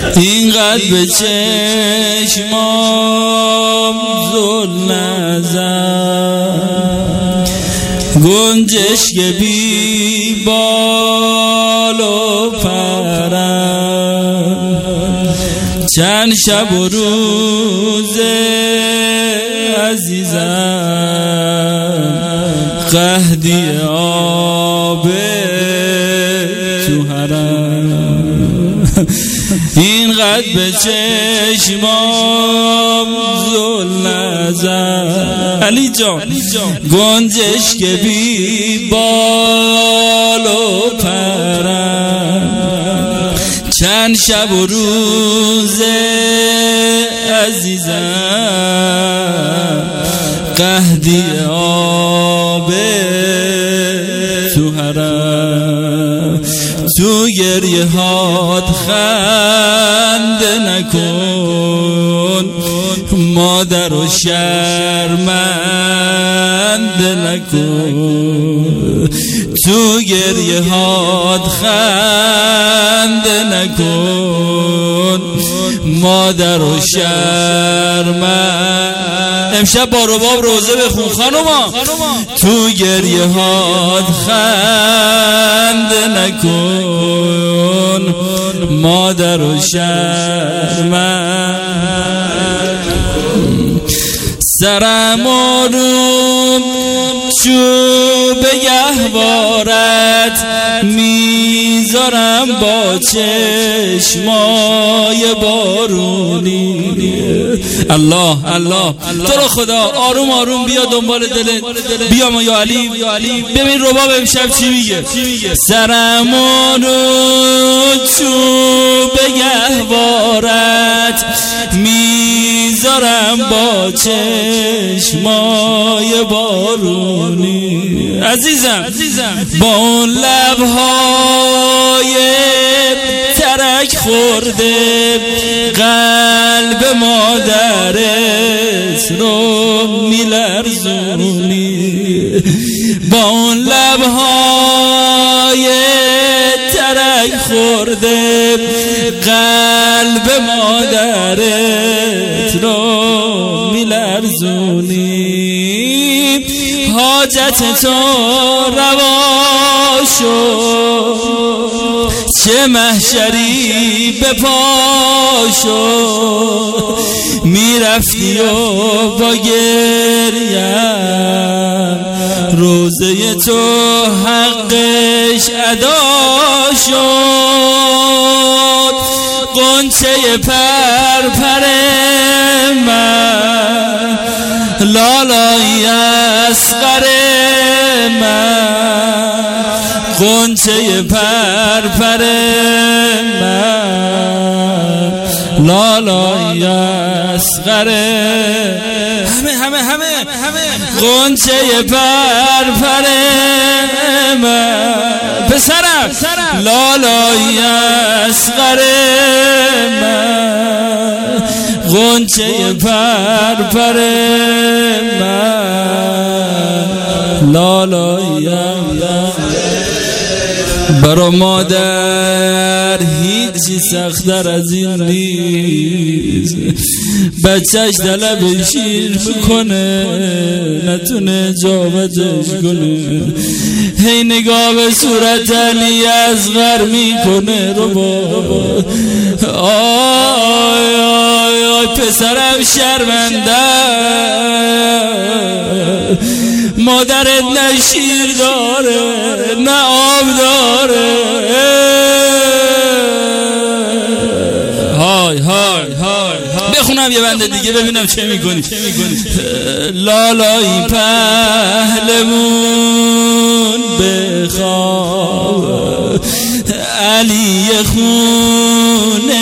اینقدر به چشمام زل نزن، گنجشک بی بال و پرم، چند شب و روز عزیزم، قحطی آب تو حرم. اینقدر به چشمام زل نزن علی جان، گنجشک بی بال و پرم، چند شب و روز عزیزم، قحطی آب تو حرم. تو گریه هات خنده نکن، مادر و شرمنده نکن. تو گریه هات خنده نکن، مادر و شرمنده. امشب با رباب روزه بخون خانوما. تو گریه هات خنده نکن، مادر و شرمنده. سرم آروم چوب گهوارت میذارم با چشمای بارونی. الله الله تو رو خدا آروم آروم بیا دنبال دلت، بیا ما یا علی ببین رباب امشب چی میگه. سرم آروم چوب گهوارت میذارم با چشمای بارونی. عزیزم با اون لبهای ترک خورده، قلب مادرت رو میلرزونی. با اون لبهای ترک خورده، قلب مادرت رو میلرزونی. حاجت تو روا شد، چه محشری به پا شد. میرفتی و با گریم، روزه تو حقش ادا شد. غنچه پرپر من، لالای اصغر من، غنچه پرپر من، لالای اصغر. همه غنچه پرپر من، پسرم لالای اصغر من، غنچه پرپر من، لالای برا مادر هیچی سخت‌تر از این نیست. بچهش طلب شیر میکنه، نتونه جابجاش کنه، هی نگاه به صورت علی اصغر میکنه. رو با آی آی آی پسرم شرمنده، مادرت نه شیر داره نه آب داره. های های های بخونم یه بنده دیگه ببینم چه میکنی. لالایی پهلمون بخواب، علی خونه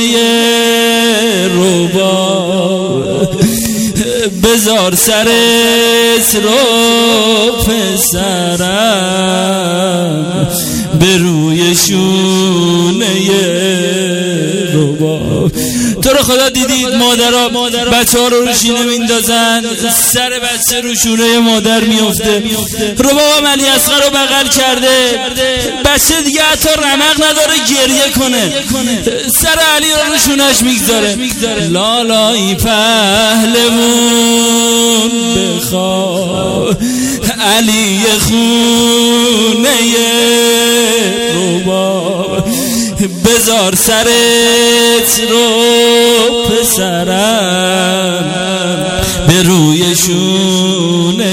رباب، بذار سرت رو پسرم، به روی شونه رباب. رباب. تو رو خدا دیدید مادرها بچه ها رو شینه میندازن، سر بچه رو شونه مادر میفته. ربابم علی اصغر رو بغل کرده، بچه دیگه حتی رمق نداره گریه کنه، سر علی رو شونش میگذاره. لالایی پهلوون بخواه علی خونه رباب، بذار سرت رو پسرم به روی شونه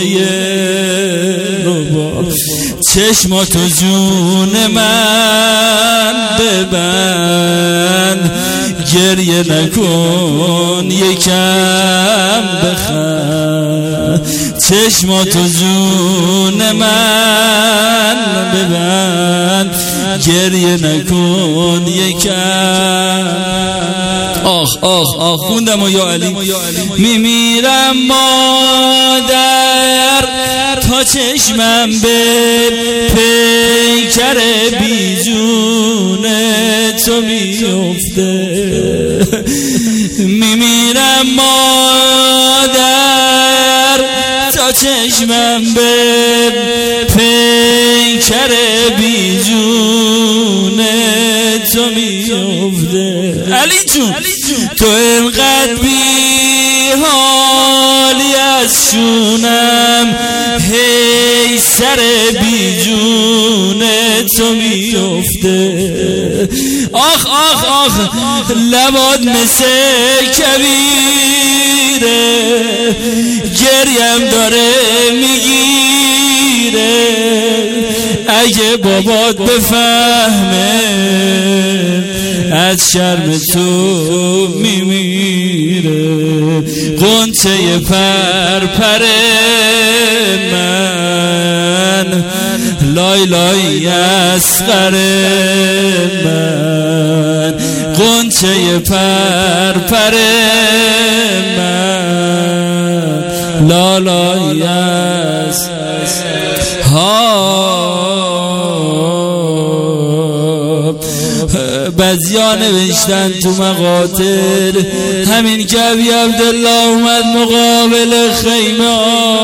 رباب، چشماتو جون من ببند، گریه نکن یکم بخند، چشماتو جون من ببند، گریه نکن یکم. آخ آخ آخ خوندم و یا علی میمیرم مادر تا چشمم به پیکر بیجون تو میفته، میمیرم مادر تا چشمم به پیکر بیجون تو میفته. علی جون تو اینقدر بی حالی از شونم، هی سر بیجون تو میفته. آخ آخ آخ لبات مثل کبیره، گریم داره میگیره، اگه بابات بفهمه از شرم تو میمیره. غنچه پرپر من، لای لای اصغر من، غنچه پرپر من، لالای بعضیا نوشتن تو مقاتل همین که ابی عبدالله اومد مقابل خیمه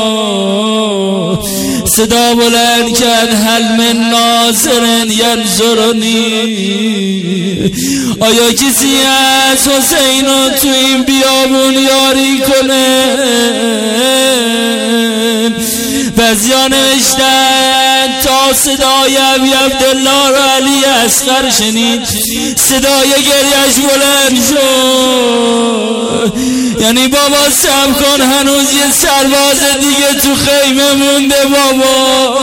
صدا بلند کرد هل من ناصر ینصرنی، آیا کسی از حسین رو تو این بیابون یاری کنه؟ بعضیا نوشتن تا صدای ابی عبدالله رو علی اصغر شنید، صدای گریهش بلند شد، یعنی بابا صبر کن هنوز یه سرباز دیگه تو خیمه مونده بابا.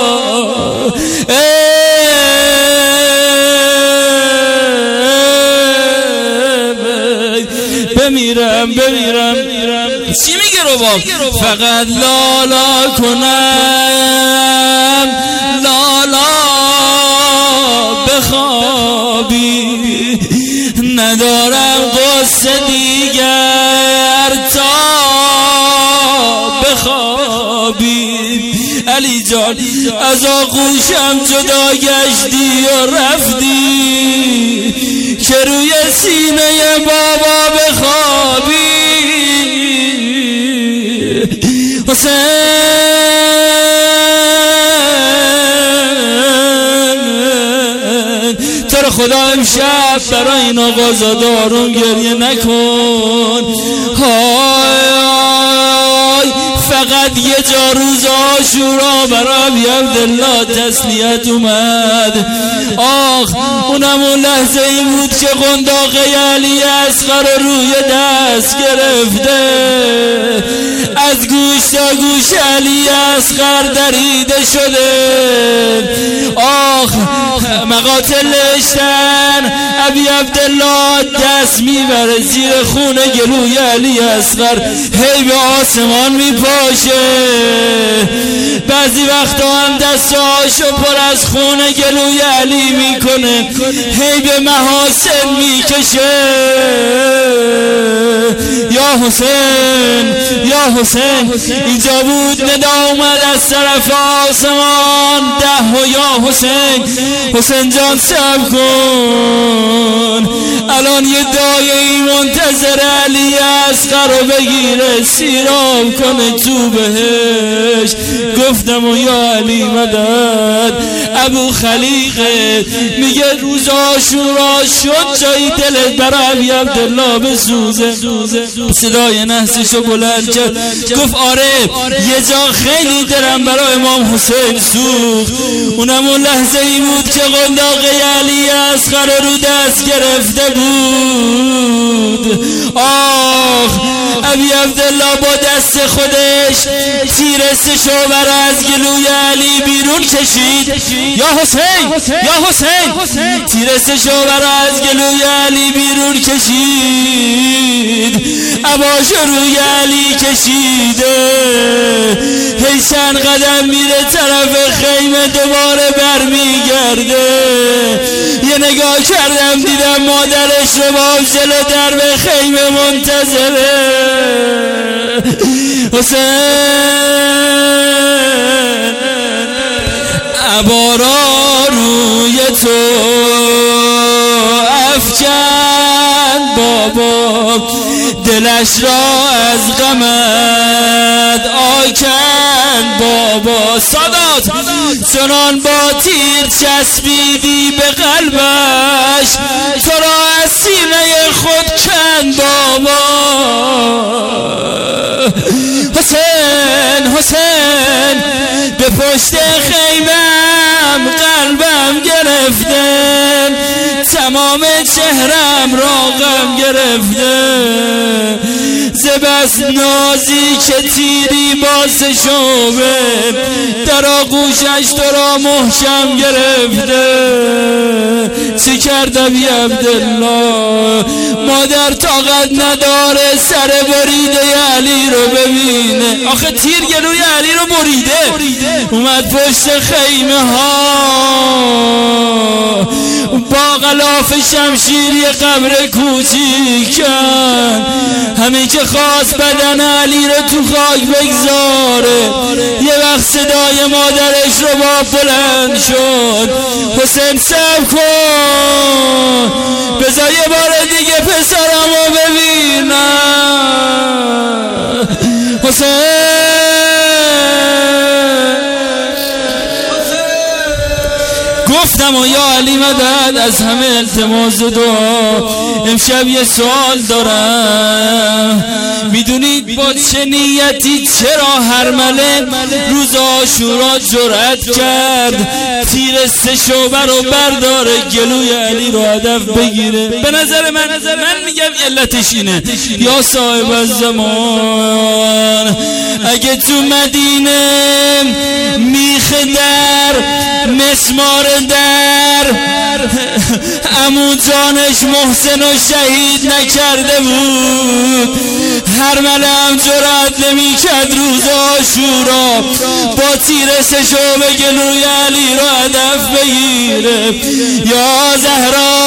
بمیرم چی میگه رباب؟ فقط لالا کنم لالا بخوابی، ندارم قصه دیگر تا بخوابی. علی جان از آغوشم جدا گشتی و رفتی که روی سینه بابا بخوابی. حسین تو رو خدا امشب برای این آقازادارون گریه نکن. فقط یه جا روز عاشورا برای ابی عبدالله تسلیت اومد. آخ اونم اون لحظه ای بود که قنداقه علی اصغر روی دست گرفته، از گوش تا گوش علی اصغر دریده شده. آخ مقاتل نوشتن ابی عبدالله دست میبره زیر خونه گلوی علی اصغر، هی به آسمان میپاشه، بعضی وقتا هم دستاشو پر از خون گلوی علی میکنه، هی به محاسن میکشه. یا حسین یا حسین. اینجا بود ندا اومد از طرف آسمان، ده و یا حسین، حسین جان صبر کن، الان یه دایه‌ای منتظر علی اصغر رو بگیره سیراب کنه تو بهش. گفتم و یا علی مدد. ابو خلیقه میگه روز عاشورا شد جایی دلت برای ابی عبدالله بسوزه. صدای نحسشو بلند کرد گفت آره یه جا خیلی دلم برای امام حسین سوخت. اونم اون لحظه ای بود که قنداق علی اصغر رو دست گرفته بود. آخ ابی عبدالله با دست خودش تیر سه‌شعبه از گلوی علی بیرون کشید. یا حسین یا حسین، تیر سه‌شعبه از گلوی علی بیرون کشید، عباش روی علی کشیده، هی چند قدم میره طرف خیمه دوباره برمیگرده. یه نگاه کردم دیدم مادرش رو با جلو درب خیمه منتظره. حسین عبارا روی تو افکن بابا، دلش را از غمت آکن بابا. سادات چنان با تیر چسبیدی به قلبش، تو را از سینه خود کن بابا. حسین حسین به پشت خیمم قلبم گرفته، تمام چهرم را غم گرفته، زبس نازی که تیری باز شوبه در آغوشش تو را محکم گرفته. چه کرد ابی عبدالله؟ مادر طاقت نداره سر بریده علی رو ببینه، آخه تیر گلوی علی رو بریده. اومد پشت خیمه ها با غلاف شمشیری قبر کوچیک کن، همین که خواست بدن علی رو تو خاک بگذاره. یه وقت صدای مادرش رو با بلند شد، حسین صبر کن بذار یه بار دیگه پسرم رو ببینم. حسین گفتم و یا علی مدد از همه التماس و دعا. امشب یه سوال دارم، میدونید با چه نیتی چرا هرمله روز عاشورا جرأت کرد تیر سه‌شعبه رو برداره گلوی علی رو هدف بگیره؟ به نظر من میگم علتش اینه، یا صاحب الزمان اگه تو مدینه میخ در مسمار در عمو جانش محسن و شهید نکرده بود، هرمله هم جرأت نمی‌کرد روز عاشورا با تیر سه‌شعبه گلوی علی رو هدف بگیره. یا زهرا